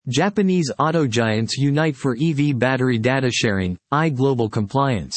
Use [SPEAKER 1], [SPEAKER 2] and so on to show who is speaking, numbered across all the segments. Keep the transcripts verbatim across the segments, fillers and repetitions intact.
[SPEAKER 1] Japanese auto giants unite for E V battery data sharing, I global compliance.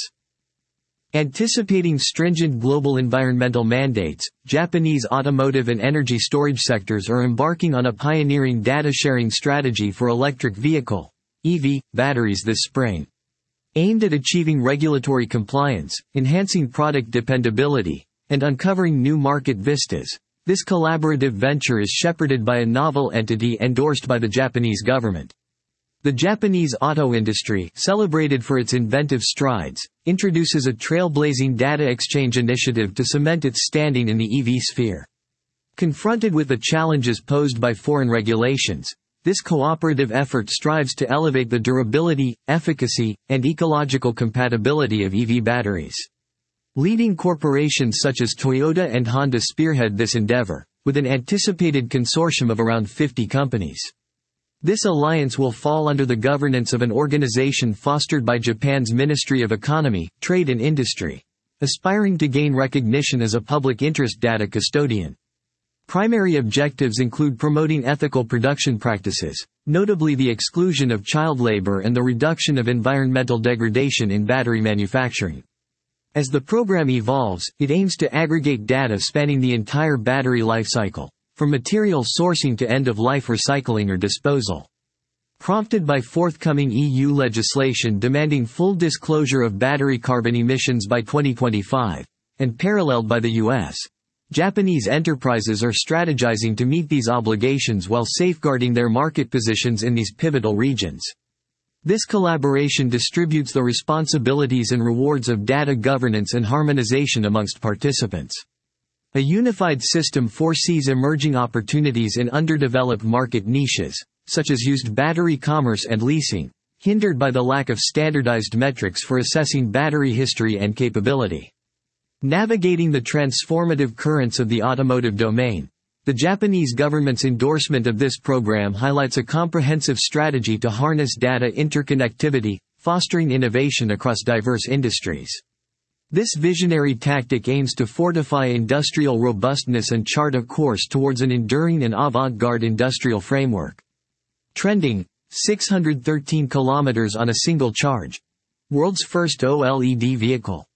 [SPEAKER 1] Anticipating stringent global environmental mandates, Japanese automotive and energy storage sectors are embarking on a pioneering data-sharing strategy for electric vehicle (E V) batteries this spring. Aimed at achieving regulatory compliance, enhancing product dependability, and uncovering new market vistas, this collaborative venture is shepherded by a novel entity endorsed by the Japanese government. The Japanese auto industry, celebrated for its inventive strides, introduces a trailblazing data exchange initiative to cement its standing in the E V sphere. Confronted with the challenges posed by foreign regulations, this cooperative effort strives to elevate the durability, efficacy, and ecological compatibility of E V batteries. Leading corporations such as Toyota and Honda spearhead this endeavor, with an anticipated consortium of around fifty companies. This alliance will fall under the governance of an organization fostered by Japan's Ministry of Economy, Trade and Industry, aspiring to gain recognition as a public interest data custodian. Primary objectives include promoting ethical production practices, notably the exclusion of child labor and the reduction of environmental degradation in battery manufacturing. As the program evolves, it aims to aggregate data spanning the entire battery lifecycle, from material sourcing to end-of-life recycling or disposal. Prompted by forthcoming E U legislation demanding full disclosure of battery carbon emissions by twenty twenty-five, and paralleled by the U S, Japanese enterprises are strategizing to meet these obligations while safeguarding their market positions in these pivotal regions. This collaboration distributes the responsibilities and rewards of data governance and harmonization amongst participants. A unified system foresees emerging opportunities in underdeveloped market niches, such as used battery commerce and leasing, hindered by the lack of standardized metrics for assessing battery history and capability. Navigating the transformative currents of the automotive domain, the Japanese government's endorsement of this program highlights a comprehensive strategy to harness data interconnectivity, fostering innovation across diverse industries. This visionary tactic aims to fortify industrial robustness and chart a course towards an enduring and avant-garde industrial framework. Trending, six hundred thirteen kilometers on a single charge. World's first OLED vehicle.